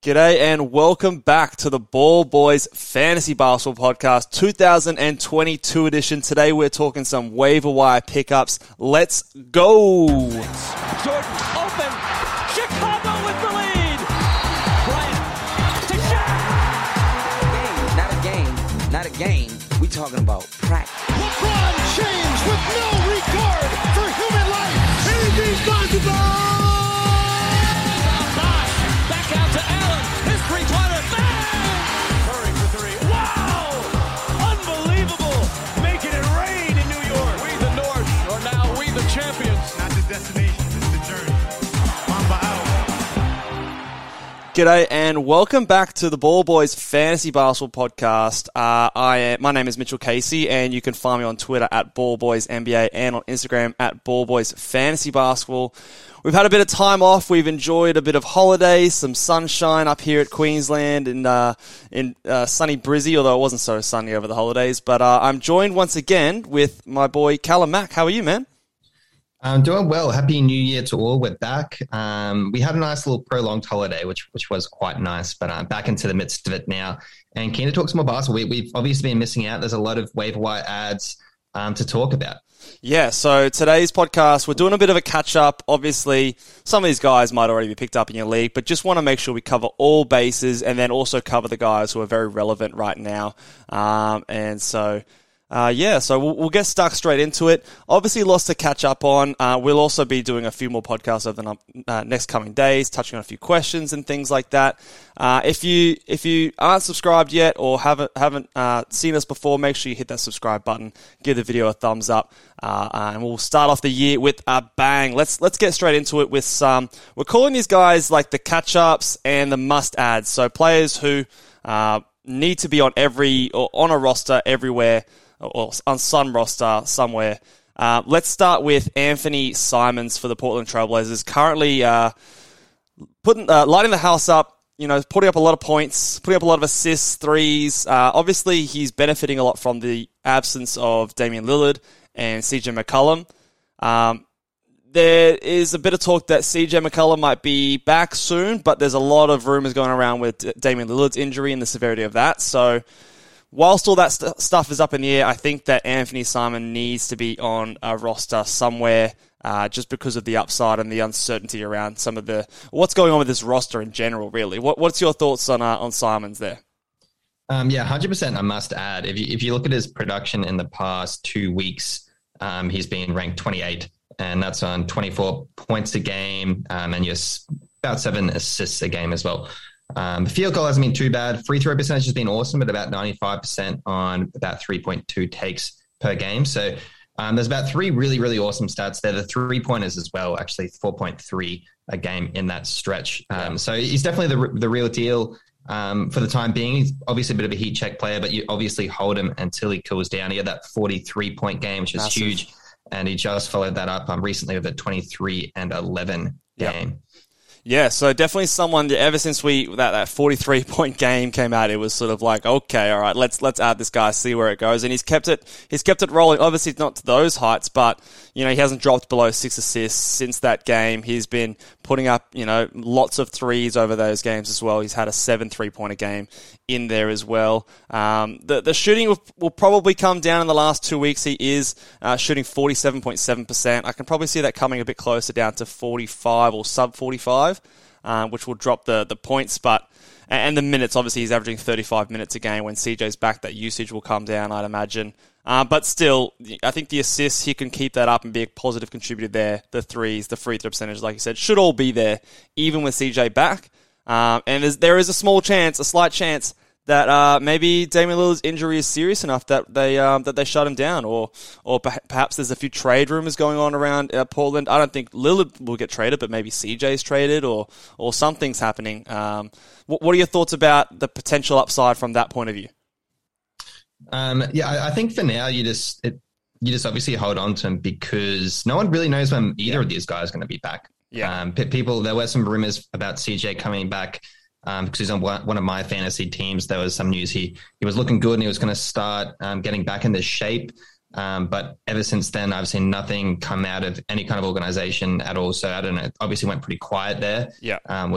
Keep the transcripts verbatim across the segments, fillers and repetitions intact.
G'day and welcome back to the Ball Boys Fantasy Basketball Podcast two thousand twenty-two edition. Today we're talking some waiver wire pickups. Let's go! Jordan open. Chicago with the lead. Bryant to Shaq. Not a game, not a game, not a game. We talking about practice. LeBron James with no regard for human life. Anything's possible. G'day and welcome back to the Ball Boys Fantasy Basketball Podcast. Uh, I am, my name is Mitchell Casey, and you can find me on Twitter at Ball Boys N B A and on Instagram at Ball Boys Fantasy Basketball. We've had a bit of time off. We've enjoyed a bit of holiday, some sunshine up here at Queensland in uh, in uh, sunny Brizzy, although it wasn't so sunny over the holidays. But uh, I'm joined once again with my boy Callum Mack. How are you, man? I'm doing well. Happy New Year to all. We're back. Um, we had a nice little prolonged holiday, which which was quite nice, but I'm back into the midst of it now. And keen to talk some more basketball. We, we've obviously been missing out. There's a lot of waiver wire ads um, to talk about. Yeah, so today's podcast, we're doing a bit of a catch-up. Obviously, some of these guys might already be picked up in your league, but just want to make sure we cover all bases and then also cover the guys who are very relevant right now. Um, and so... Uh, yeah, so we'll, we'll get stuck straight into it. Obviously, lots to catch up on. Uh, we'll also be doing a few more podcasts over the uh, next coming days, touching on a few questions and things like that. Uh, if you if you aren't subscribed yet or haven't haven't uh, seen us before, make sure you hit that subscribe button, give the video a thumbs up, uh, and we'll start off the year with a bang. Let's let's get straight into it with some. We're calling these guys like the catch ups and the must adds. So players who uh, need to be on every or on a roster everywhere, or on some roster somewhere. Uh, let's start with Anthony Simons for the Portland Trailblazers. Currently uh, putting uh, lighting the house up, you know, putting up a lot of points, putting up a lot of assists, threes. Uh, obviously, he's benefiting a lot from the absence of Damian Lillard and C J McCollum. Um, there is a bit of talk that C J McCollum might be back soon, but there's a lot of rumors going around with Damian Lillard's injury and the severity of that. So, whilst all that st- stuff is up in the air, I think that Anthony Simon needs to be on a roster somewhere uh, just because of the upside and the uncertainty around some of the what's going on with this roster in general, really. What, what's your thoughts on uh, on Simons there? Um, yeah, one hundred percent I must add. If you, if you look at his production in the past two weeks, um, he's been ranked twenty-eight, and that's on twenty-four points a game, um, and yes, about seven assists a game as well. Um, the field goal hasn't been too bad. Free throw percentage has been awesome at about ninety-five percent on about three point two takes per game. So um, there's about three really, really awesome stats there. The three-pointers as well, actually four point three a game in that stretch. Um, so he's definitely the the real deal um, for the time being. He's obviously a bit of a heat check player, but you obviously hold him until he cools down. He had that forty-three point game, which is Massive. huge. And he just followed that up um, recently with a twenty-three and eleven yep. game. Yeah, so definitely someone that ever since we that, that forty-three point game came out, it was sort of like, okay, all right, let's let's add this guy, see where it goes, and he's kept it he's kept it rolling. Obviously, not to those heights, but you know he hasn't dropped below six assists since that game. He's been putting up you know lots of threes over those games as well. He's had a seven three pointer game in there as well. Um, the the shooting will, will probably come down in the last two weeks. He is uh, shooting forty-seven point seven percent. I can probably see that coming a bit closer down to forty-five or sub forty-five. Uh, which will drop the, the points, but and the minutes. Obviously, he's averaging thirty-five minutes a game. When C J's back, that usage will come down, I'd imagine. Uh, but still, I think the assists, he can keep that up and be a positive contributor there. The threes, the free throw percentage, like you said, should all be there, even with C J back. Um, and there's, there is a small chance, a slight chance, that uh, maybe Damian Lillard's injury is serious enough that they um, that they shut him down, or or perhaps there's a few trade rumors going on around uh, Portland. I don't think Lillard will get traded, but maybe C J's traded, or or something's happening. Um, what, what are your thoughts about the potential upside from that point of view? Um, yeah, I, I think for now you just it, you just obviously hold on to him because no one really knows when either yeah. of these guys are going to be back. Yeah, um, people. There were some rumors about C J coming back. Um, because he's on one of my fantasy teams. There was some news he he was looking good and he was going to start um, getting back into shape. Um, but ever since then, I've seen nothing come out of any kind of organization at all. So I don't know. It obviously went pretty quiet there. Yeah. Um, which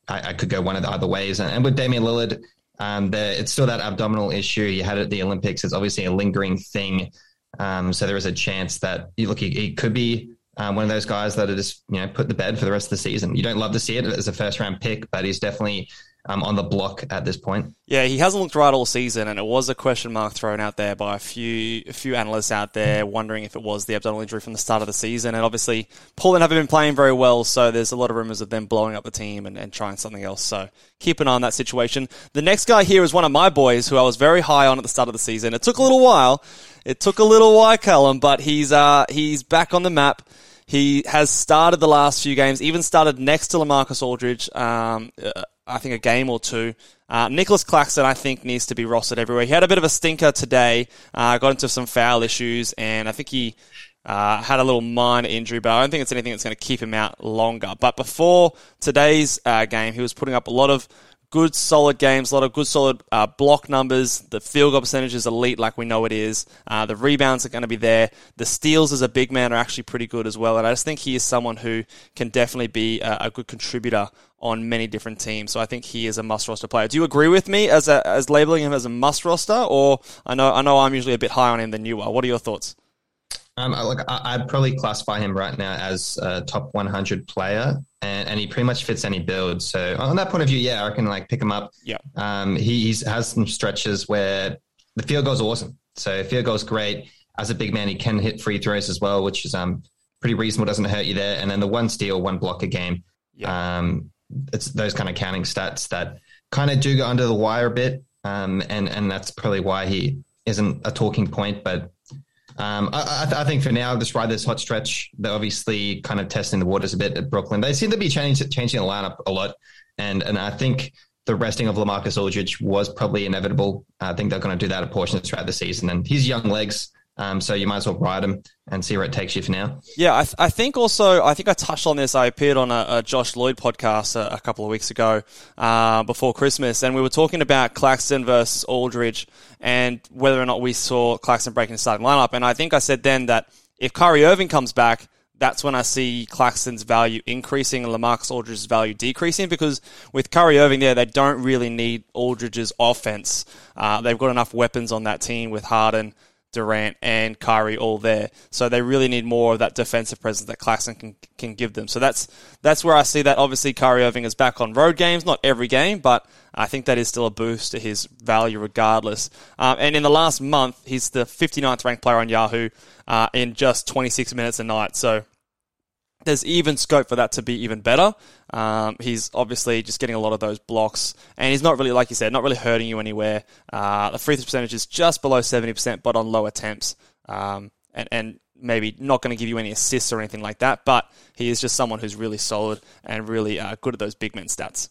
I, I could go one of the other ways. And, and with Damian Lillard, um, the, it's still that abdominal issue he had at the Olympics. It's obviously a lingering thing. Um, so there is a chance that you look, he, he could be um, one of those guys that are just, you know, put to bed for the rest of the season. You don't love to see it as a first round pick, but he's definitely um, on the block at this point. Yeah, he hasn't looked right all season, and it was a question mark thrown out there by a few a few analysts out there wondering if it was the abdominal injury from the start of the season. And obviously, Portland haven't been playing very well, so there's a lot of rumours of them blowing up the team and, and trying something else. So keep an eye on that situation. The next guy here is one of my boys who I was very high on at the start of the season. It took a little while. It took a little while, Callum, but he's uh, he's back on the map. He has started the last few games, even started next to LaMarcus Aldridge, um, uh, I think a game or two. Uh, Nicholas Claxton, I think, needs to be rostered everywhere. He had a bit of a stinker today, uh, got into some foul issues, and I think he uh, had a little minor injury, but I don't think it's anything that's going to keep him out longer. But before today's uh, game, he was putting up a lot of good, solid games, a lot of good, solid uh, block numbers. The field goal percentage is elite like we know it is. Uh, the rebounds are going to be there. The steals as a big man are actually pretty good as well. And I just think he is someone who can definitely be a, a good contributor on many different teams. So I think he is a must-roster player. Do you agree with me as a, as labeling him as a must-roster? Or I know I know I'm usually a bit high on him than you are. What are your thoughts? Um, look, I'd probably classify him right now as a top one hundred player, and, and he pretty much fits any build. So on that point of view, yeah, I can like pick him up. Yeah. Um, he he's, has some stretches where the field goal's awesome. So field goal's great. As a big man, he can hit free throws as well, which is um pretty reasonable. Doesn't hurt you there. And then the one steal, one block a game. Yeah. Um, it's those kind of counting stats that kind of do go under the wire a bit. Um, and and that's probably why he isn't a talking point, but. Um, I, I, th- I think for now, just ride this hot stretch. They're obviously kind of testing the waters a bit at Brooklyn. They seem to be changing, changing the lineup a lot. And and I think the resting of LaMarcus Aldridge was probably inevitable. I think they're going to do that a portion throughout the season. And he's young legs, um, so you might as well ride him and see where it takes you for now. Yeah, I, th- I think also, I think I touched on this. I appeared on a, a Josh Lloyd podcast a, a couple of weeks ago uh, before Christmas, and we were talking about Claxton versus Aldridge and whether or not we saw Claxton breaking the starting lineup. And I think I said then that if Kyrie Irving comes back, that's when I see Claxton's value increasing and LaMarcus Aldridge's value decreasing, because with Kyrie Irving there, they don't really need Aldridge's offense. Uh, they've got enough weapons on that team with Harden, Durant, and Kyrie all there. So they really need more of that defensive presence that Claxton can can give them. So that's that's where I see that. Obviously, Kyrie Irving is back on road games, not every game, but I think that is still a boost to his value regardless. Um, and in the last month, he's the fifty-ninth ranked player on Yahoo uh, in just twenty-six minutes a night. So there's even scope for that to be even better. Um, he's obviously just getting a lot of those blocks, and he's not really, like you said, not really hurting you anywhere. Uh, the free throw percentage is just below seventy percent, but on low attempts, um, and, and maybe not going to give you any assists or anything like that, but he is just someone who's really solid and really uh, good at those big men stats.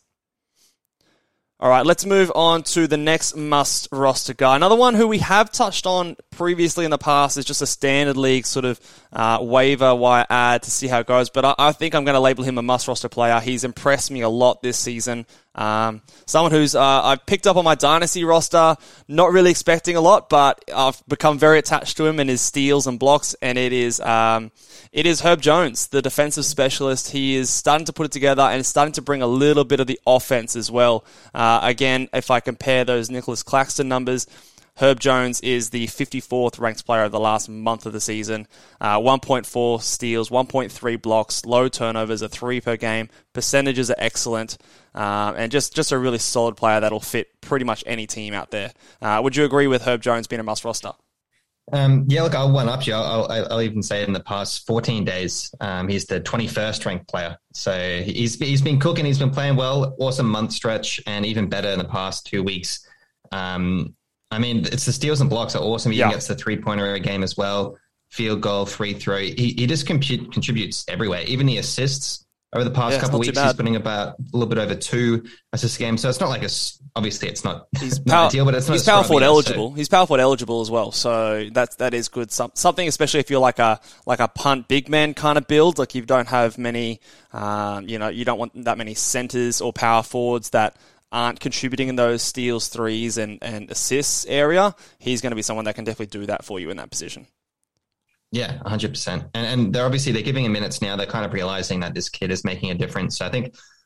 All right, let's move on to the next must roster guy. Another one who we have touched on previously in the past is just a standard league sort of uh, waiver wire ad to see how it goes. But I, I think I'm going to label him a must roster player. He's impressed me a lot this season. Um, someone who's uh, I've picked up on my dynasty roster, not really expecting a lot, but I've become very attached to him and his steals and blocks. And it is um, it is Herb Jones, the defensive specialist. He is starting to put it together and is starting to bring a little bit of the offense as well. Uh, again, if I compare those Nicholas Claxton numbers, Herb Jones is the fifty-fourth ranked player of the last month of the season. Uh, one point four steals, one point three blocks, low turnovers, a three per game. Percentages are excellent. Um, and just, just a really solid player that'll fit pretty much any team out there. Uh, would you agree with Herb Jones being a must roster? Um, yeah, look, I'll one up you. I'll, I'll, I'll even say in the past fourteen days, um, he's the twenty-first ranked player. So he's he's been cooking. He's been playing well. Awesome month stretch, and even better in the past two weeks. Um, I mean, it's the steals and blocks are awesome. He yeah. even gets the three pointer a game as well. Field goal, free throw. He he just compute, contributes everywhere. Even the assists. Over the past yeah, couple of weeks, he's putting about a little bit over two assists a game. So it's not like a, obviously it's not, he's not power, ideal, but it's not. He's power forward eligible. So. He's power forward eligible as well. So that's, that is good. Some, something, especially if you're like a, like a punt big man kind of build, like you don't have many, um, you know, you don't want that many centers or power forwards that aren't contributing in those steals, threes and, and assists area. He's going to be someone that can definitely do that for you in that position. Yeah, one hundred percent. And, and they're obviously, they're giving him minutes now. They're kind of realizing that this kid is making a difference. So I think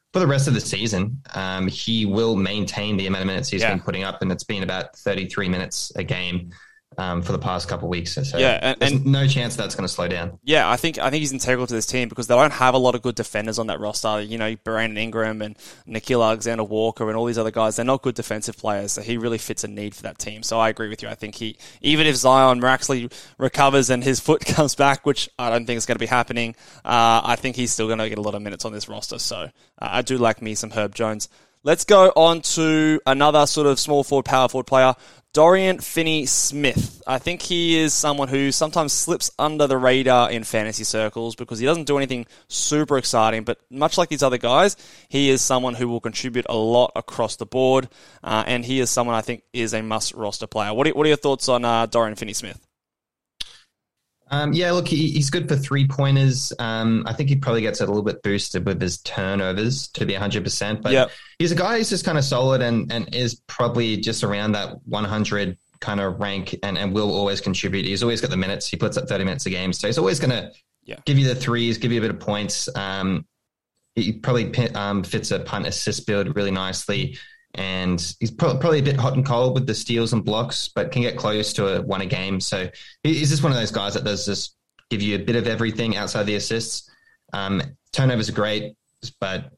for the rest of the season, um, he will maintain the amount of minutes he's yeah. been putting up, and it's been about thirty-three minutes a game um, for the past couple of weeks. So yeah, and, there's and no chance that's going to slow down. Yeah, I think I think he's integral to this team because they don't have a lot of good defenders on that roster. You know, Brandon Ingram and Nikhil Alexander-Walker and all these other guys, they're not good defensive players, so he really fits a need for that team. So I agree with you. I think he, even if Zion miraculously recovers and his foot comes back, which I don't think is going to be happening, uh, I think he's still going to get a lot of minutes on this roster. So uh, I do like me some Herb Jones. Let's go on to another sort of small forward, power forward player, Dorian Finney-Smith. I think he is someone who sometimes slips under the radar in fantasy circles because he doesn't do anything super exciting, but much like these other guys, he is someone who will contribute a lot across the board, uh, and he is someone I think is a must-roster player. What are, what are your thoughts on uh, Dorian Finney-Smith? Um, yeah, look, he, he's good for three-pointers. Um, I think he probably gets a little bit boosted with his turnovers to be one hundred percent. But yep. he's a guy who's just kind of solid and, and is probably just around that one hundred kind of rank and, and will always contribute. He's always got the minutes. He puts up thirty minutes a game. So he's always going to yeah. give you the threes, give you a bit of points. Um, he probably um, fits a punt assist build really nicely. And he's probably a bit hot and cold with the steals and blocks, but can get close to a one a game. So he's just one of those guys that does just give you a bit of everything outside the assists. Um, turnovers are great, but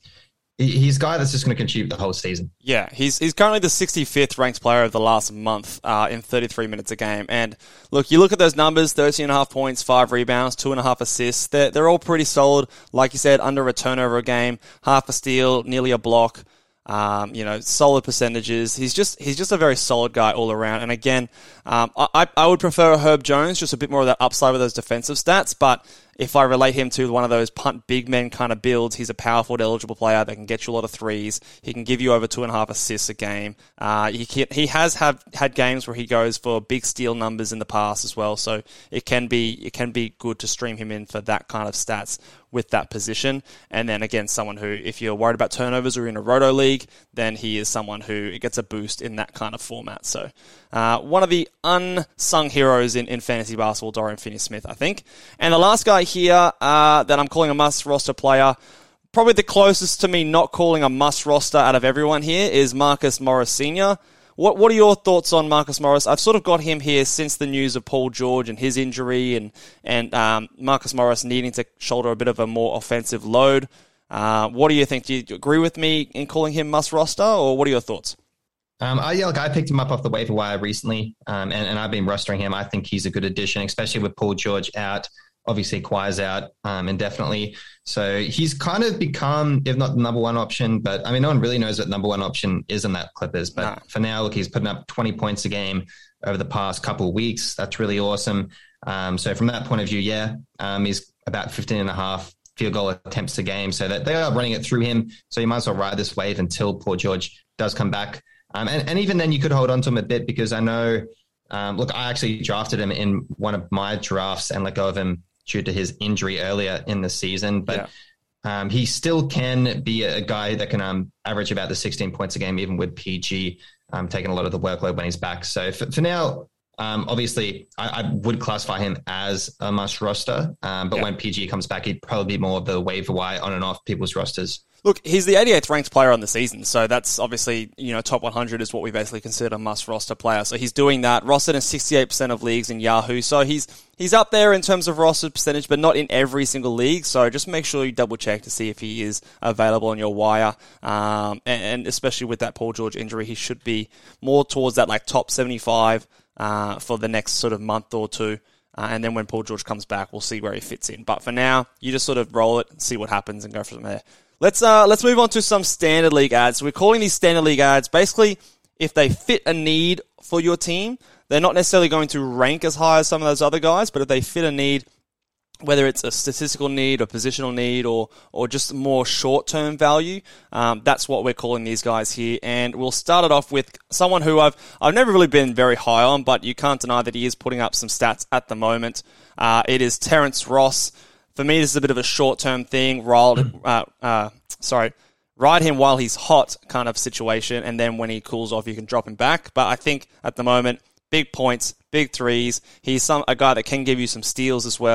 he's a guy that's just going to contribute the whole season. Yeah, he's he's currently the sixty-fifth ranked player of the last month uh, in thirty-three minutes a game. And look, you look at those numbers, thirteen and a half points, five rebounds, two and a half assists. They're, they're all pretty solid. Like you said, under a turnover a game, half a steal, nearly a block. Um, you know, solid percentages. He's just he's just a very solid guy all around. And again, um, I I would prefer Herb Jones, just a bit more of that upside with those defensive stats. But if I relate him to one of those punt big men kind of builds, he's a power forward eligible player that can get you a lot of threes. He can give you over two and a half assists a game. Uh, he can, he has have, had games where he goes for big steal numbers in the past as well. So it can be it can be good to stream him in for that kind of stats with that position. And then again, someone who, if you're worried about turnovers or in a roto league, then he is someone who gets a boost in that kind of format. So uh, one of the unsung heroes in, in fantasy basketball, Dorian Finney-Smith, I think. And the last guy here uh, that I'm calling a must-roster player, probably the closest to me not calling a must-roster out of everyone here, is Marcus Morris Senior What What are your thoughts on Marcus Morris? I've sort of got him here since the news of Paul George and his injury and, and um, Marcus Morris needing to shoulder a bit of a more offensive load. Uh, what do you think? Do you agree with me in calling him must-roster, or what are your thoughts? Um, I, yeah, look, I picked him up off the waiver wire recently, um, and, and I've been rostering him. I think he's a good addition, especially with Paul George out. Obviously, Kawhi's out um, indefinitely. So he's kind of become, if not the number one option, but I mean, no one really knows what number one option is in that Clippers. But nah. for now, look, he's putting up twenty points a game over the past couple of weeks. That's really awesome. Um, so from that point of view, yeah, um, he's about fifteen and a half field goal attempts a game. So that they are running it through him. So you might as well ride this wave until Paul George does come back. Um, and, and even then, you could hold on to him a bit because I know, um, look, I actually drafted him in one of my drafts and let go of him due to his injury earlier in the season. But yeah. um, he still can be a guy that can um, average about the sixteen points a game, even with P G um, taking a lot of the workload when he's back. So for, for now, um, obviously, I, I would classify him as a must roster. Um, but yeah. when P G comes back, he'd probably be more of the waiver wire on and off people's rosters. Look, he's the eighty-eighth ranked player on the season, so that's obviously, you know, top one hundred is what we basically consider a must-roster player. So he's doing that. Rostered in sixty-eight percent of leagues in Yahoo, so he's he's up there in terms of roster percentage, but not in every single league. So just make sure you double-check to see if he is available on your wire, um, and, and especially with that Paul George injury, he should be more towards that like top seventy-five uh, for the next sort of month or two. Uh, and then when Paul George comes back, we'll see where he fits in. But for now, you just sort of roll it, see what happens, and go from there. Let's uh let's move on to some standard league ads. So we're calling these standard league ads basically if they fit a need for your team. They're not necessarily going to rank as high as some of those other guys, but if they fit a need, whether it's a statistical need or positional need or or just more short-term value, um, that's what we're calling these guys here. And we'll start it off with someone who I've I've never really been very high on, but you can't deny that he is putting up some stats at the moment. Uh, it is Terrence Ross. For me, this is a bit of a short-term thing. Ride, uh, uh, sorry, ride him while he's hot kind of situation, and then when he cools off, you can drop him back. But I think at the moment, big points, big threes. He's some a guy that can give you some steals as well.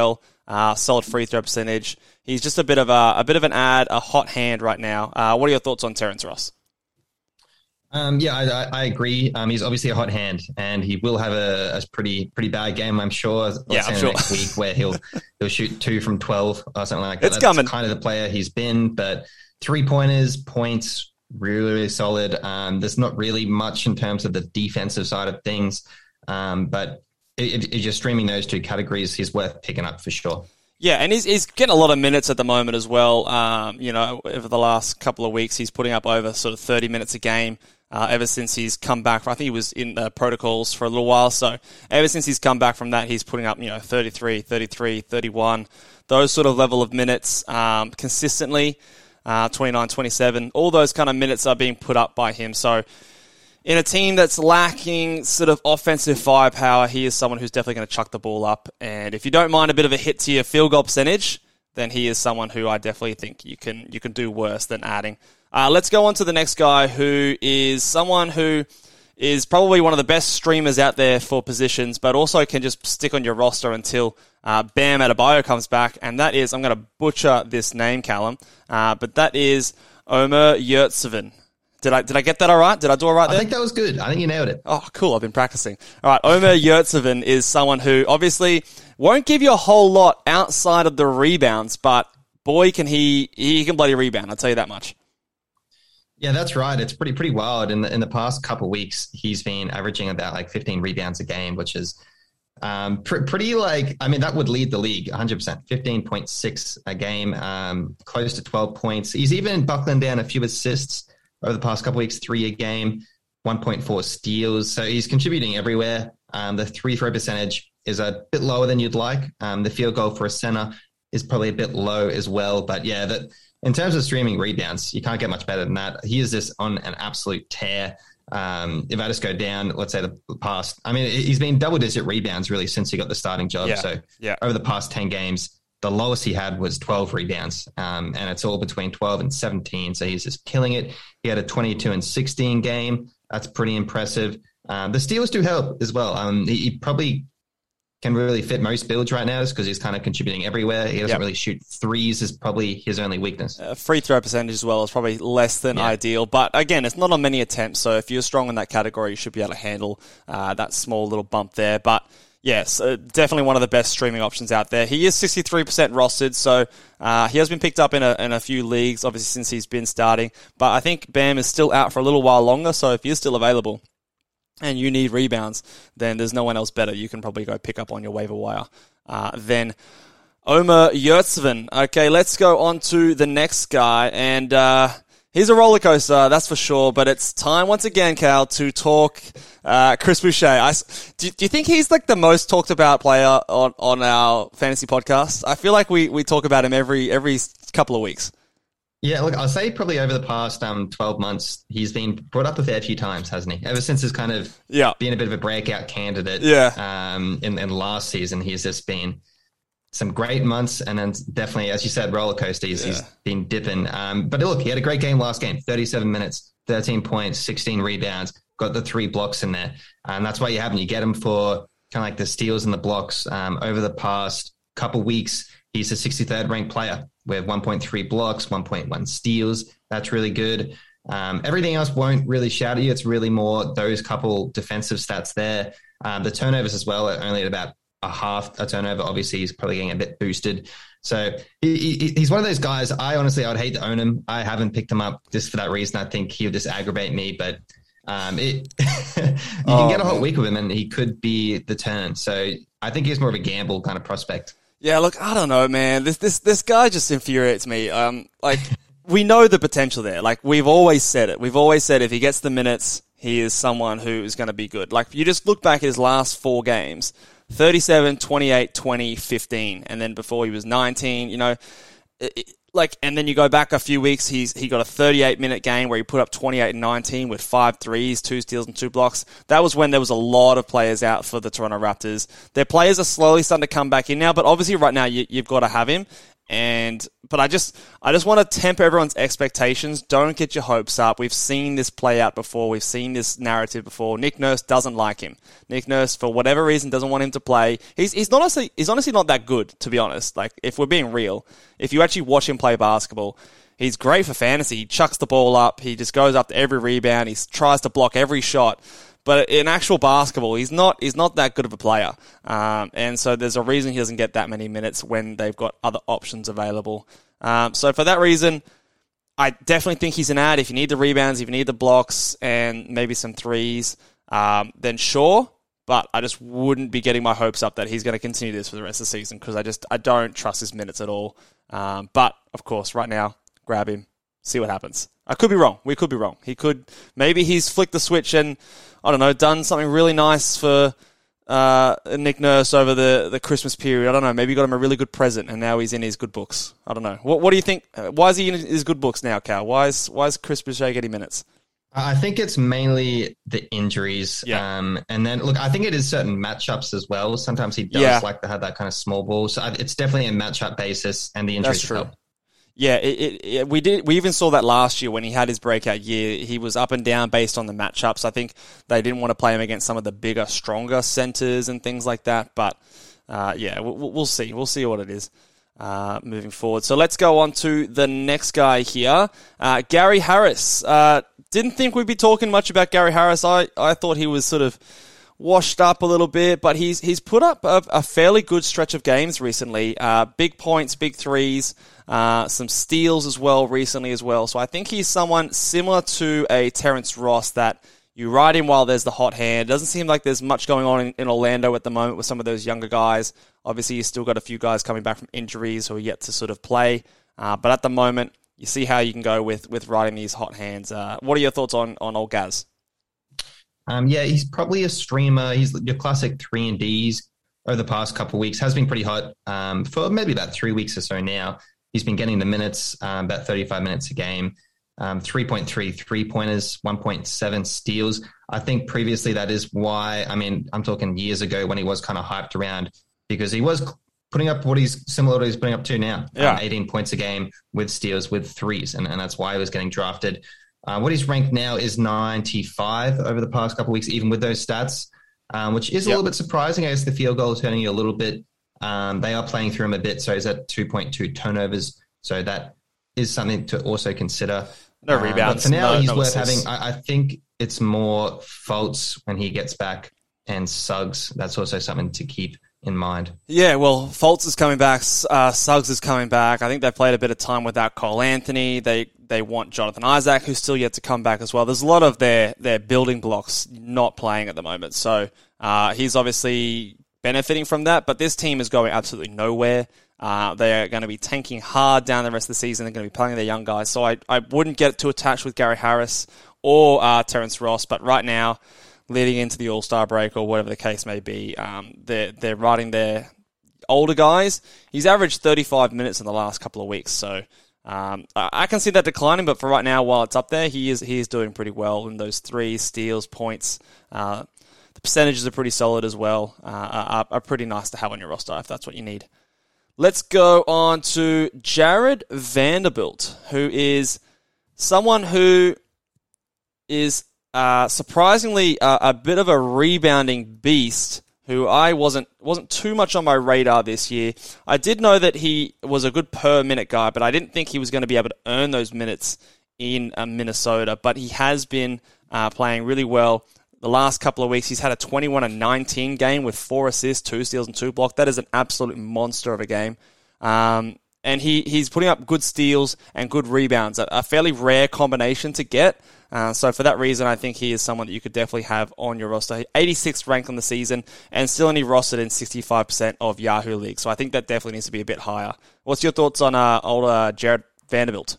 uh, solid free throw percentage. He's just a bit of a, a bit of an ad, a hot hand right now. Uh, what are your thoughts on Terrence Ross? Um, yeah, I, I agree. Um, he's obviously a hot hand, and he will have a, a pretty pretty bad game, I'm sure. Let's yeah, I'm sure. Next week, where he'll he'll shoot two from twelve or something like that. It's That's coming. Kind of the player he's been, but three pointers, points, really, really solid. Um, there's not really much in terms of the defensive side of things, um, but if, if you're streaming those two categories, he's worth picking up for sure. Yeah, and he's he's getting a lot of minutes at the moment as well. Um, you know, over the last couple of weeks, he's putting up over sort of thirty minutes a game. Uh, ever since he's come back, I think he was in the protocols for a little while. So ever since he's come back from that, he's putting up, you know, thirty-three, thirty-three, thirty-one, those sort of level of minutes um, consistently, uh, twenty-nine, twenty-seven. All those kind of minutes are being put up by him. So in a team that's lacking sort of offensive firepower, he is someone who's definitely going to chuck the ball up. And if you don't mind a bit of a hit to your field goal percentage, then he is someone who I definitely think you can you can do worse than adding. Uh, let's go on to the next guy, who is someone who is probably one of the best streamers out there for positions, but also can just stick on your roster until uh, Bam Adebayo comes back, and that is, I'm going to butcher this name, Callum, uh, but that is Omer Yurtseven. Did I did I get that all right? Did I do all right there? I think that was good. I think you nailed it. Oh, cool. I've been practicing. All right, Omer Yurtseven is someone who obviously won't give you a whole lot outside of the rebounds, but boy, can he he can bloody rebound, I'll tell you that much. Yeah, that's right. It's pretty pretty wild. In the in the past couple of weeks, he's been averaging about like fifteen rebounds a game, which is um, pr- pretty like, I mean, that would lead the league one hundred percent. fifteen point six a game, um, close to twelve points. He's even buckling down a few assists over the past couple of weeks, three a game, one point four steals. So he's contributing everywhere. Um, the three throw percentage is a bit lower than you'd like. Um, the field goal for a center is probably a bit low as well. But yeah, that. In terms of streaming rebounds, you can't get much better than that. He is just on an absolute tear. Um, if I just go down, let's say the past, I mean, he's been double-digit rebounds really since he got the starting job. Yeah, so yeah. Over the past ten games, the lowest he had was twelve rebounds, um, and it's all between twelve and seventeen. So he's just killing it. He had a twenty-two and sixteen game. That's pretty impressive. Um, the steals do help as well. Um, he, he probably can really fit most builds right now because he's kind of contributing everywhere. He doesn't yep. really shoot threes is probably his only weakness. Uh, free throw percentage as well is probably less than yeah. ideal. But again, it's not on many attempts. So if you're strong in that category, you should be able to handle uh, that small little bump there. But yes, uh, definitely one of the best streaming options out there. He is sixty-three percent rostered, so uh, he has been picked up in a, in a few leagues, obviously, since he's been starting. But I think Bam is still out for a little while longer, so if you're still available and you need rebounds, then there's no one else better you can probably go pick up on your waiver wire uh, than Omer Yurtseven. Okay, let's go on to the next guy, and uh, he's a roller coaster, that's for sure, but it's time once again, Cal, to talk uh, Chris Boucher. I, do, do you think he's like the most talked about player on, on our fantasy podcast? I feel like we, we talk about him every every couple of weeks. Yeah, look, I'll say probably over the past um, twelve months, he's been brought up a fair few times, hasn't he? Ever since he's kind of yeah. been a bit of a breakout candidate yeah. um, in, in last season. He's just been some great months and then definitely, as you said, roller coaster. He's, yeah. he's been dipping. Um, but look, he had a great game last game, thirty-seven minutes, thirteen points, sixteen rebounds, got the three blocks in there. And that's why you have him. You get him for kind of like the steals and the blocks um, over the past couple weeks. He's a sixty-third ranked player with one point three blocks, one point one steals. That's really good. Um, everything else won't really shout at you. It's really more those couple defensive stats there. Um, the turnovers as well are only at about a half a turnover. Obviously, he's probably getting a bit boosted. So he, he, he's one of those guys. I honestly, I would hate to own him. I haven't picked him up just for that reason. I think he'll just aggravate me. But um, it, you oh, can get a whole man. week with him, and he could be the turn. So I think he's more of a gamble kind of prospect. Yeah, look, I don't know, man. This this this guy just infuriates me. Um, like we know the potential there. Like we've always said it. We've always said if he gets the minutes, he is someone who is going to be good. Like you just look back at his last four games, thirty-seven, twenty-eight, twenty, fifteen, and then before he was nineteen. You know, it, it, like and then you go back a few weeks. He's he got a thirty-eight minute game where he put up twenty-eight and nineteen with five threes, two steals, and two blocks. That was when there was a lot of players out for the Toronto Raptors. Their players are slowly starting to come back in now, but obviously right now you, you've got to have him. And but I just I just want to temper everyone's expectations. Don't get your hopes up. We've seen this play out before. We've seen this narrative before. Nick Nurse doesn't like him. Nick Nurse, for whatever reason, doesn't want him to play. He's he's not honestly he's honestly not that good, to be honest. Like, if we're being real, if you actually watch him play basketball, he's great for fantasy. He chucks the ball up. He just goes up to every rebound. He tries to block every shot. But in actual basketball, he's not he's not that good of a player. Um, and so there's a reason he doesn't get that many minutes when they've got other options available. Um, so for that reason, I definitely think he's an ad. If you need the rebounds, if you need the blocks, and maybe some threes, um, then sure. But I just wouldn't be getting my hopes up that he's going to continue this for the rest of the season, because I just I don't trust his minutes at all. Um, but, of course, right now, grab him, see what happens. I could be wrong. We could be wrong. He could, maybe he's flicked the switch and, I don't know, done something really nice for uh, Nick Nurse over the, the Christmas period. I don't know. Maybe he got him a really good present and now he's in his good books. I don't know. What What do you think? Why is he in his good books now, Cal? Why is why is Chris Boucher getting minutes? I think it's mainly the injuries. Yeah. Um, and then, look, I think it is certain matchups as well. Sometimes he does Yeah. like to have that kind of small ball. So it's definitely a matchup basis, and the injuries That's true. help. Yeah, it, it, it, we did. We even saw that last year when he had his breakout year. He was up and down based on the matchups. I think they didn't want to play him against some of the bigger, stronger centers and things like that. But uh, yeah, we'll, we'll see. We'll see what it is uh, moving forward. So let's go on to the next guy here, uh, Gary Harris. Uh, didn't think we'd be talking much about Gary Harris. I, I thought he was sort of washed up a little bit, but he's he's put up a, a fairly good stretch of games recently. Uh, big points, big threes. Uh, some steals as well recently as well. So I think he's someone similar to a Terrence Ross that you ride him while there's the hot hand. It doesn't seem like there's much going on in, in Orlando at the moment with some of those younger guys. Obviously, you've still got a few guys coming back from injuries who are yet to sort of play. Uh, but at the moment, you see how you can go with, with riding these hot hands. Uh, what are your thoughts on, on old Gaz? Um, yeah, he's probably a streamer. He's your classic three and Ds over the past couple of weeks. Has been pretty hot um, for maybe about three weeks or so now. He's been getting the minutes, um, about thirty-five minutes a game, um, three point three three-pointers, one point seven steals. I think previously that is why, I mean, I'm talking years ago when he was kind of hyped around, because he was putting up what he's similar to what he's putting up to now, yeah. um, eighteen points a game with steals, with threes, and, and that's why he was getting drafted. Uh, what he's ranked now is ninety-five over the past couple of weeks, even with those stats, um, which is a yep. little bit surprising. I guess the field goal is hurting you a little bit. Um, they are playing through him a bit, so he's at two point two turnovers. So that is something to also consider. No um, rebounds. But for now, no, he's no worth assists. having. I, I think it's more Fultz when he gets back, and Suggs. That's also something to keep in mind. Yeah, well, Fultz is coming back. Uh, Suggs is coming back. I think they've played a bit of time without Cole Anthony. They they want Jonathan Isaac, who's still yet to come back as well. There's a lot of their, their building blocks not playing at the moment. So uh, he's obviously benefiting from that, but this team is going absolutely nowhere. Uh, they're going to be tanking hard down the rest of the season. They're going to be playing their young guys. So I, I wouldn't get too attached with Gary Harris or uh, Terrence Ross, but right now, leading into the All-Star break or whatever the case may be, um, they're, they're riding their older guys. He's averaged thirty-five minutes in the last couple of weeks, so um, I, I can see that declining, but for right now, while it's up there, he is he is doing pretty well in those threes, steals, points. Uh, the percentages are pretty solid as well, uh, are, are pretty nice to have on your roster if that's what you need. Let's go on to Jared Vanderbilt, who is someone who is uh, surprisingly uh, a bit of a rebounding beast, who I wasn't wasn't too much on my radar this year. I did know that he was a good per-minute guy, but I didn't think he was going to be able to earn those minutes in uh, Minnesota. But he has been uh, playing really well. The last couple of weeks, he's had a twenty-one and nineteen game with four assists, two steals, and two blocks. That is an absolute monster of a game. Um, and he, he's putting up good steals and good rebounds, a, a fairly rare combination to get. Uh, so for that reason, I think he is someone that you could definitely have on your roster. eighty-sixth ranked on the season and still only rostered in sixty-five percent of Yahoo League. So I think that definitely needs to be a bit higher. What's your thoughts on uh, old uh, Jared Vanderbilt?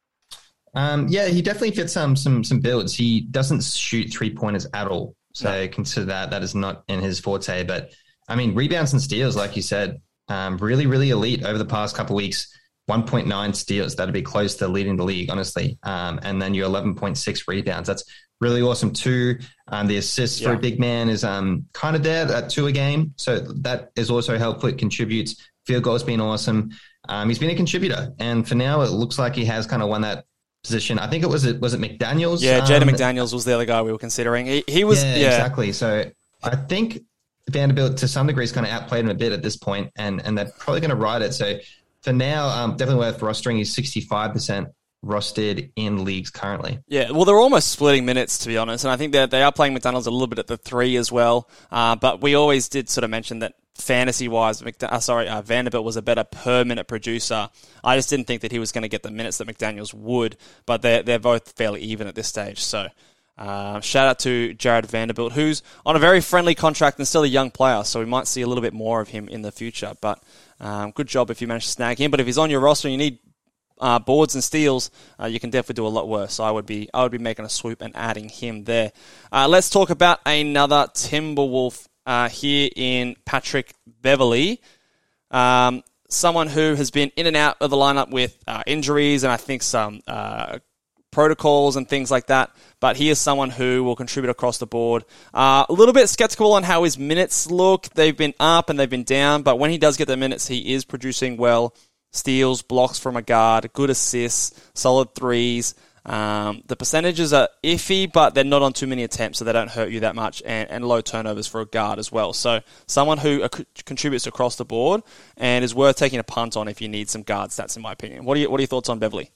Um, yeah, he definitely fits some some some builds. He doesn't shoot three pointers at all, so no. Consider that that is not in his forte. But I mean, rebounds and steals, like you said, um, really really elite over the past couple of weeks. one point nine steals, that'd be close to leading the league, honestly. Um, and then your eleven point six rebounds, that's really awesome too. Um, the assists yeah. for a big man is um kind of there at two a game, so that is also helpful. It contributes. Field goals been awesome. um, he's been a contributor. And for now, it looks like he has kind of won that position. I think it was it was it McDaniels. Yeah, Jaden um, McDaniels was the other guy we were considering. He, he was yeah, yeah, exactly. So I think Vanderbilt to some degree is kind of outplayed him a bit at this point, and and they're probably going to ride it. So for now, um, definitely worth rostering. He's sixty-five percent rostered in leagues currently. Yeah, well, they're almost splitting minutes, to be honest, and I think that they are playing McDonald's a little bit at the three as well. Uh, but we always did sort of mention that fantasy-wise, McD- uh, sorry, uh, Vanderbilt was a better per-minute producer. I just didn't think that he was going to get the minutes that McDaniels would, but they're, they're both fairly even at this stage. So uh, shout out to Jared Vanderbilt, who's on a very friendly contract and still a young player, so we might see a little bit more of him in the future. But um, good job if you manage to snag him. But if he's on your roster and you need Uh, boards and steals, uh, you can definitely do a lot worse. So I would be, I would be making a swoop and adding him there. Uh, let's talk about another Timberwolf uh, here in Patrick Beverley, um, someone who has been in and out of the lineup with uh, injuries and I think some uh, protocols and things like that. But he is someone who will contribute across the board. Uh, a little bit skeptical on how his minutes look. They've been up and they've been down, but when he does get the minutes, he is producing well. Steals, blocks from a guard, good assists, solid threes. Um, the percentages are iffy, but they're not on too many attempts, so they don't hurt you that much, and, and low turnovers for a guard as well. So someone who uh, contributes across the board and is worth taking a punt on if you need some guard stats, in my opinion. What are, you, what are your thoughts on Beverley?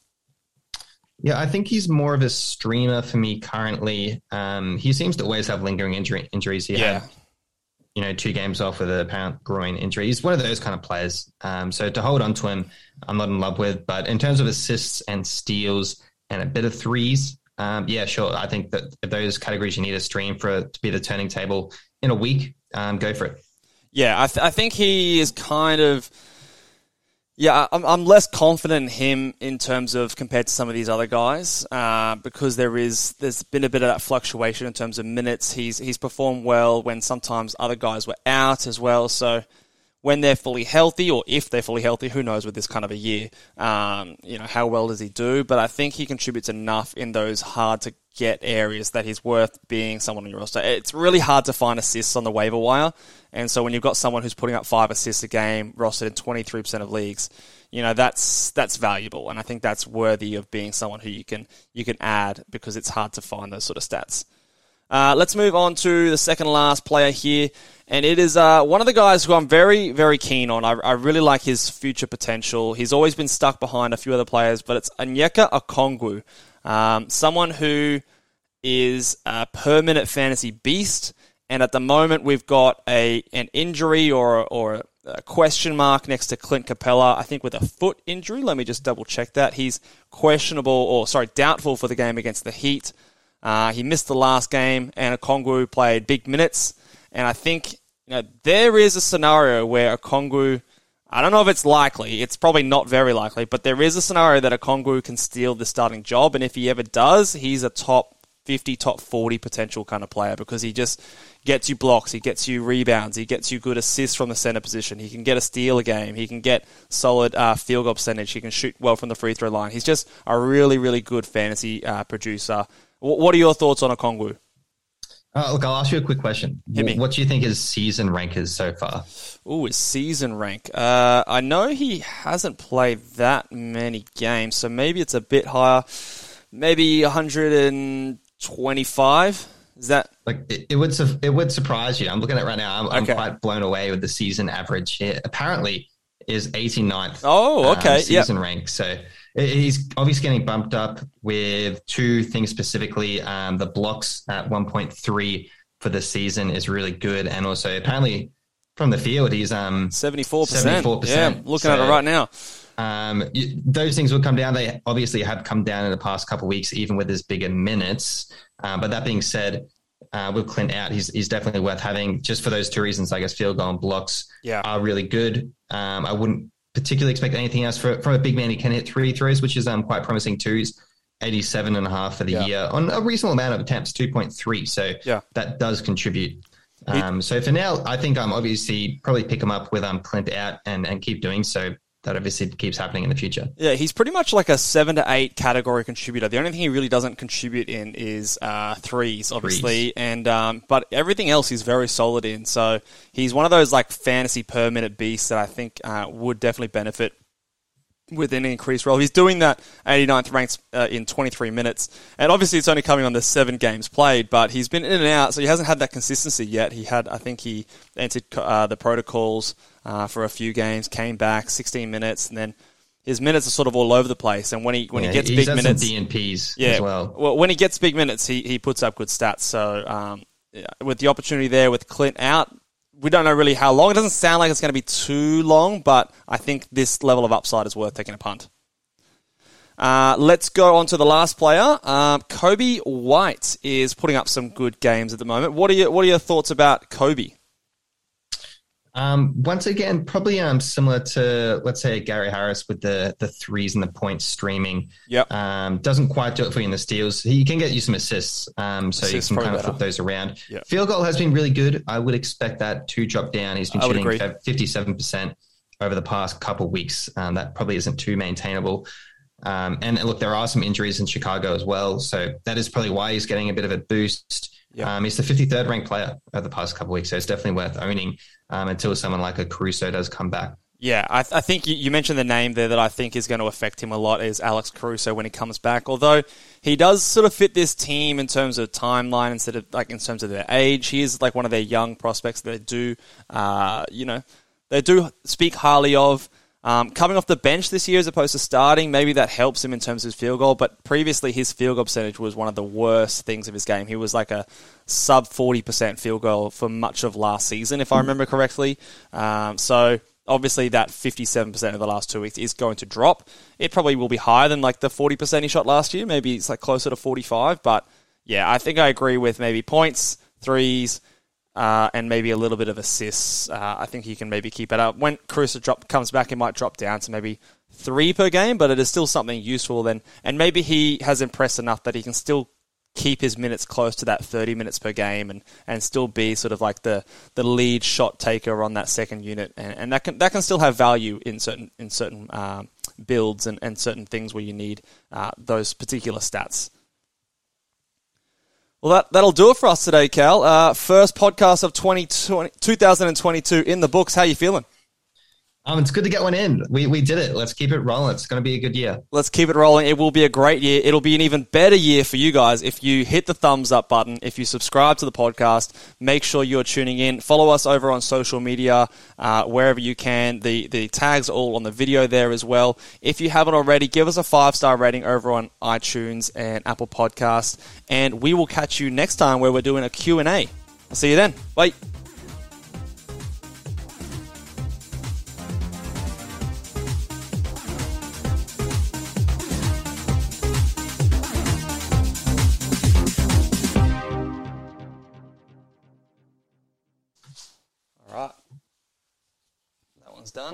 Yeah, I think he's more of a streamer for me currently. Um, he seems to always have lingering injury, injuries. He yeah. had, you know, two games off with an apparent groin injury. He's one of those kind of players. Um, so to hold on to him, I'm not in love with. But in terms of assists and steals and a bit of threes, um, yeah, sure. I think that if those categories you need a stream for it to be the turning table in a week, um, go for it. Yeah, I, th- I think he is kind of... Yeah, I'm, I'm less confident in him in terms of compared to some of these other guys uh, because there is there's been a bit of that fluctuation in terms of minutes. He's he's performed well when sometimes other guys were out as well. So when they're fully healthy, or if they're fully healthy, who knows with this kind of a year, um, you know, how well does he do? But I think he contributes enough in those hard to get areas that he's worth being someone on your roster. It's really hard to find assists on the waiver wire. And so when you've got someone who's putting up five assists a game, rostered in twenty-three percent of leagues, you know, that's that's valuable. And I think that's worthy of being someone who you can you can add because it's hard to find those sort of stats. Uh, let's move on to the second last player here. And it is uh, one of the guys who I'm very, very keen on. I, I really like his future potential. He's always been stuck behind a few other players, but it's Onyeka Okongwu, um, someone who is a per-minute fantasy beast. And at the moment, we've got a an injury or or a question mark next to Clint Capella, I think with a foot injury. Let me just double-check that. He's questionable, or sorry, doubtful for the game against the Heat. Uh, he missed the last game, and Okongwu played big minutes. And I think you know there is a scenario where Okongwu, I don't know if it's likely, it's probably not very likely, but there is a scenario that Okongwu can steal the starting job. And if he ever does, he's a top fifty, top forty potential kind of player because he just gets you blocks, he gets you rebounds, he gets you good assists from the center position, he can get a steal a game, he can get solid uh, field goal percentage, he can shoot well from the free throw line. He's just a really, really good fantasy uh, producer. W- what are your thoughts on Okongwu? Uh, look, I'll ask you a quick question. Hit me. What do you think his season rank is so far? Ooh, his season rank. Uh, I know he hasn't played that many games, so maybe it's a bit higher. Maybe one hundred twenty-five. Is that like it, it would su- it would surprise you? I'm looking at it right now. I'm, okay. I'm quite blown away with the season average here. Apparently, is eighty-ninth. Oh, okay. Um, season yep. rank. So he's obviously getting bumped up with two things specifically. Um, the blocks at one point three for the season is really good, and also apparently from the field he's um seventy-four percent. seventy-four percent. Yeah, looking so, at it right now. Um, those things will come down. They obviously have come down in the past couple of weeks, even with his bigger minutes. Uh, but that being said, uh, with Clint out, he's he's definitely worth having just for those two reasons. I guess field goal and blocks yeah. are really good. Um, I wouldn't particularly expect anything else for, from a big man. He can hit three throws, which is um, quite promising too. He's eighty-seven and a half for the yeah. year on a reasonable amount of attempts, two point three. So yeah. that does contribute. Um, so for now, I think I'm um, obviously probably pick him up with um, Clint out and, and keep doing so. That obviously keeps happening in the future. Yeah, he's pretty much like a seven to eight category contributor. The only thing he really doesn't contribute in is uh, threes, obviously, threes. and um, but everything else he's very solid in. So he's one of those like fantasy per minute beasts that I think uh, would definitely benefit with an increased role. He's doing that eighty-ninth ranked uh, in twenty-three minutes. And obviously it's only coming on the seven games played, but he's been in and out, so he hasn't had that consistency yet. He had, I think he entered uh, the protocols uh, for a few games, came back, sixteen minutes, and then his minutes are sort of all over the place. And when he when yeah, he gets he's big had minutes... some D N Ps yeah, as well. Well, when he gets big minutes, he, he puts up good stats. So um, yeah, with the opportunity there, with Clint out, we don't know really how long. It doesn't sound like it's going to be too long, but I think this level of upside is worth taking a punt. Uh, let's go on to the last player. Um, Kobe White is putting up some good games at the moment. What are your What are your thoughts about Kobe? Um, once again, probably um, similar to, let's say, Gary Harris with the the threes and the points streaming. Yep. Um, doesn't quite do it for you in the steals. He can get you some assists, um, so Assists you can kind of better. flip those around. Yep. Field goal has been really good. I would expect that to drop down. He's been I would shooting agree. fifty-seven percent over the past couple of weeks. Um, that probably isn't too maintainable. Um, and look, there are some injuries in Chicago as well, so that is probably why he's getting a bit of a boost. Yep. Um, he's the fifty-third ranked player over the past couple of weeks, so it's definitely worth owning um, until someone like a Caruso does come back. Yeah, I, th- I think you, you mentioned the name there that I think is going to affect him a lot is Alex Caruso when he comes back. Although he does sort of fit this team in terms of timeline instead of like in terms of their age. He is like one of their young prospects that they do, uh, you know, they do speak highly of. Um, coming off the bench this year as opposed to starting, maybe that helps him in terms of his field goal, but previously his field goal percentage was one of the worst things of his game. He was like a sub forty percent field goal for much of last season, if I remember correctly. Um, so obviously that fifty-seven percent of the last two weeks is going to drop. It probably will be higher than like the forty percent he shot last year. Maybe it's like closer to forty-five, but yeah, I think I agree with maybe points, threes, Uh, and maybe a little bit of assists. Uh, I think he can maybe keep it up. When Caruso drop, comes back, it might drop down to maybe three per game, but it is still something useful. Then, and maybe he has impressed enough that he can still keep his minutes close to that thirty minutes per game and, and still be sort of like the, the lead shot taker on that second unit. And, and that can that can still have value in certain in certain um, builds and, and certain things where you need uh, those particular stats. Well, that, that'll do it for us today, Cal. Uh, first podcast of twenty twenty, twenty twenty-two in the books. How are you feeling? Um, it's good to get one in. We we did it. Let's keep it rolling. It's going to be a good year. Let's keep it rolling. It will be a great year. It'll be an even better year for you guys if you hit the thumbs up button, if you subscribe to the podcast, make sure you're tuning in. Follow us over on social media, uh, wherever you can. The, the tags are all on the video there as well. If you haven't already, give us a five-star rating over on iTunes and Apple Podcasts, and we will catch you next time where we're doing a Q and A. I'll see you then. Bye. Right, that one's done.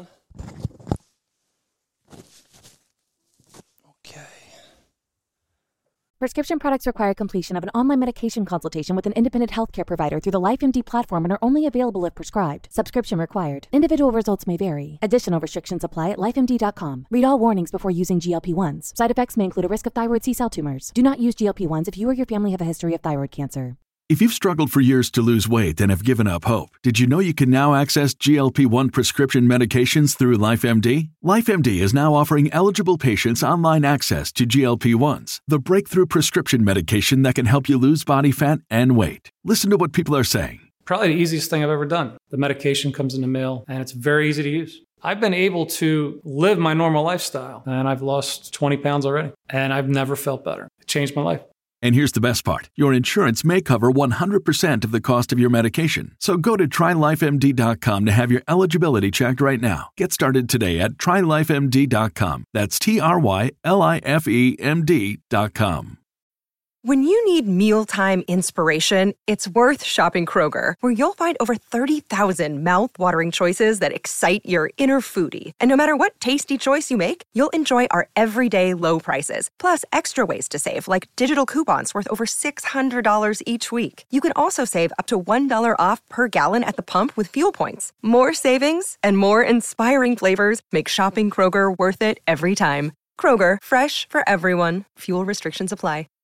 Okay. Prescription products require completion of an online medication consultation with an independent healthcare provider through the LifeMD platform and are only available if prescribed. Subscription required. Individual results may vary. Additional restrictions apply at life M D dot com. Read all warnings before using G L P ones. Side effects may include a risk of thyroid C-cell tumors. Do not use G L P ones if you or your family have a history of thyroid cancer. If you've struggled for years to lose weight and have given up hope, did you know you can now access G L P one prescription medications through LifeMD? LifeMD is now offering eligible patients online access to G L P ones, the breakthrough prescription medication that can help you lose body fat and weight. Listen to what people are saying. Probably the easiest thing I've ever done. The medication comes in the mail, and it's very easy to use. I've been able to live my normal lifestyle, and I've lost twenty pounds already, and I've never felt better. It changed my life. And here's the best part. Your insurance may cover one hundred percent of the cost of your medication. So go to try life M D dot com to have your eligibility checked right now. Get started today at try life M D dot com. That's T R Y L I F E M D dot com. When you need mealtime inspiration, it's worth shopping Kroger, where you'll find over thirty thousand mouth-watering choices that excite your inner foodie. And no matter what tasty choice you make, you'll enjoy our everyday low prices, plus extra ways to save, like digital coupons worth over six hundred dollars each week. You can also save up to one dollar off per gallon at the pump with fuel points. More savings and more inspiring flavors make shopping Kroger worth it every time. Kroger, fresh for everyone. Fuel restrictions apply.